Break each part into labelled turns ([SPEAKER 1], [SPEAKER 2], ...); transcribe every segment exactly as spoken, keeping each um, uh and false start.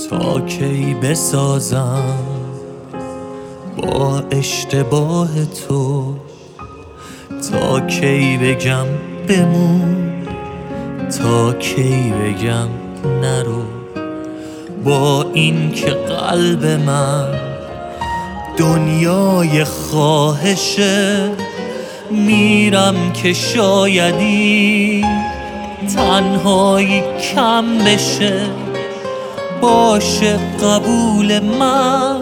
[SPEAKER 1] تا کی بسازم با اشتباه تو، تا کی بگم بمون، تا کی بگم نرو، با این که قلب من دنیای خواهشه. میرم که شایدی تنهایی کم بشه، باشه قبول من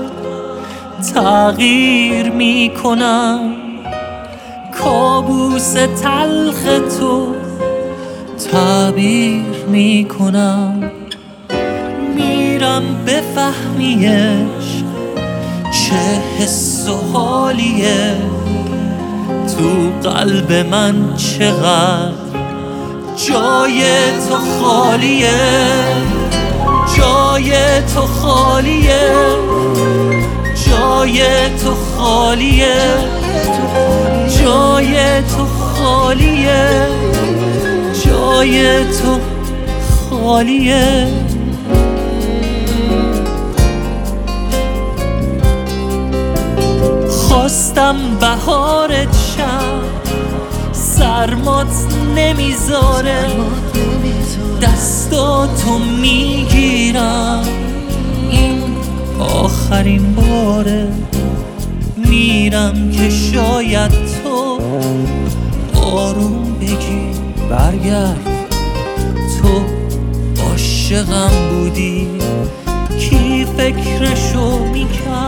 [SPEAKER 1] تغییر میکنم. کابوس تلخ تو تعبیر میکنم. میرم بفهمیش چه حس و حالیه، تو قلب من چقدر جای تو خالیه، جای تو خالیه، جای تو خالیه، جای تو خالیه، جای تو خالیه. خواستم بهارت شم، سرمات نمیذاره، دستاتو میگیرم، این آخرین باره. میرم که شاید تو آروم بگی برگرد، تو عاشقم بودی، کی فکرشو میکرد